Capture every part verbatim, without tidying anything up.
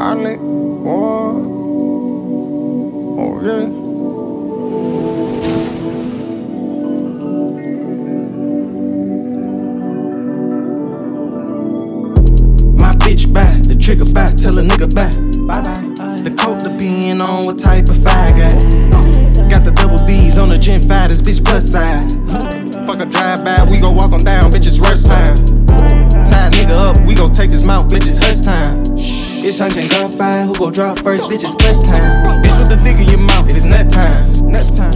Holly, boy. Oh, yeah. My bitch back, the trigger back, tell a nigga back. Bye bye. The coat depending on what type of fire I got. Got the double D's on the Gen five, this bitch plus size. Fuck a drive-by, we gon' walk on down, bitches rush time. Tie a nigga up, we gon' take this mouth, bitches hush time. It's hunting gunfire, who gon' drop first, bitches clutch time. Bitch with the dick in your mouth, it's nut time. Nut time.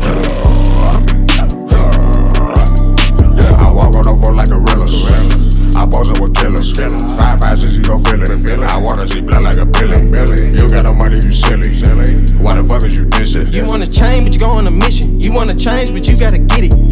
Yeah, I walk on the floor like a gorilla. I pose up with killers. Five five since you gon' feel it. I wanna see blood like a billy. You got no money, you silly. Why the fuck is you dissing? You wanna change, but you go on a mission. You wanna change, but you gotta get it.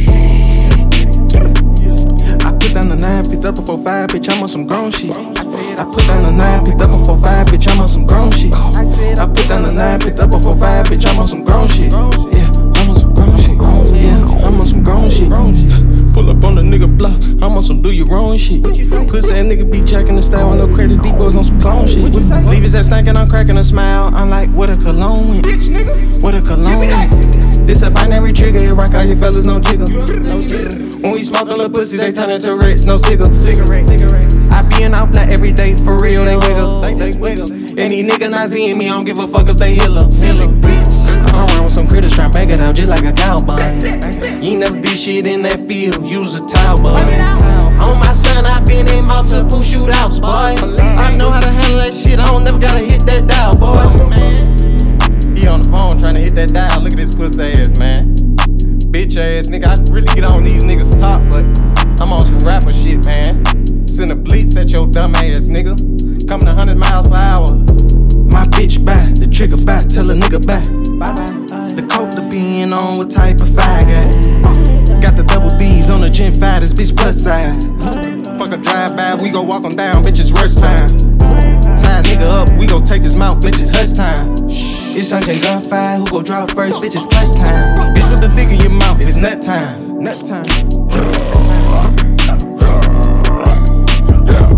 I put down the nine, picked up before five, bitch, I'm on some grown shit. I said I put down the nine, picked up before five, bitch, I'm on some grown shit. I said I put down the nine, picked up before five, bitch, I'm on some grown shit. Yeah, I'm on some grown shit. Yeah, I'm on some grown shit. Pull up on the nigga block, I'm on some do you wrong shit. Pussy that nigga be jacking the style with no credit, deep boys on some clone shit. Leave his ass thinking I'm cracking a smile, I'm like, what a cologne went. What a cologne went. This a binary trigger, it rock all you fellas, no jiggle. When we smoke on the pussy, they turn into rats, no cigarettes. I be in out black every day, for real, they wiggles. Any nigga not seeing me, I don't give a fuck if they hit em. I'm around with some critters tryna bang it out just like a cowboy. You ain't never did shit in that field, use a towel, boy. On my son, I been in multiple shootouts, boy. I know how to handle that shit, I don't never gotta hit that dial, boy. He on the phone tryna hit that dial, look at this pussy ass, man. Bitch ass nigga, I really get on these niggas top, but I'm on some rapper shit, man. Send a blitz at your dumb ass, nigga. Coming a hundred miles per hour. My bitch back, the trigger back, tell a nigga back. The coat depending on what type of fire I got. Got the double D's on the Gen five, this bitch plus size. Fuck a drive-by, we gon' walk on down, bitches rush time. Tie a nigga up, we gon' take this mouth, bitches hush time. It's hunting gunfire, who gon' drop first, bitches clutch time. Bitch with the dick in your mouth, it's nut time. Nut time. Yeah.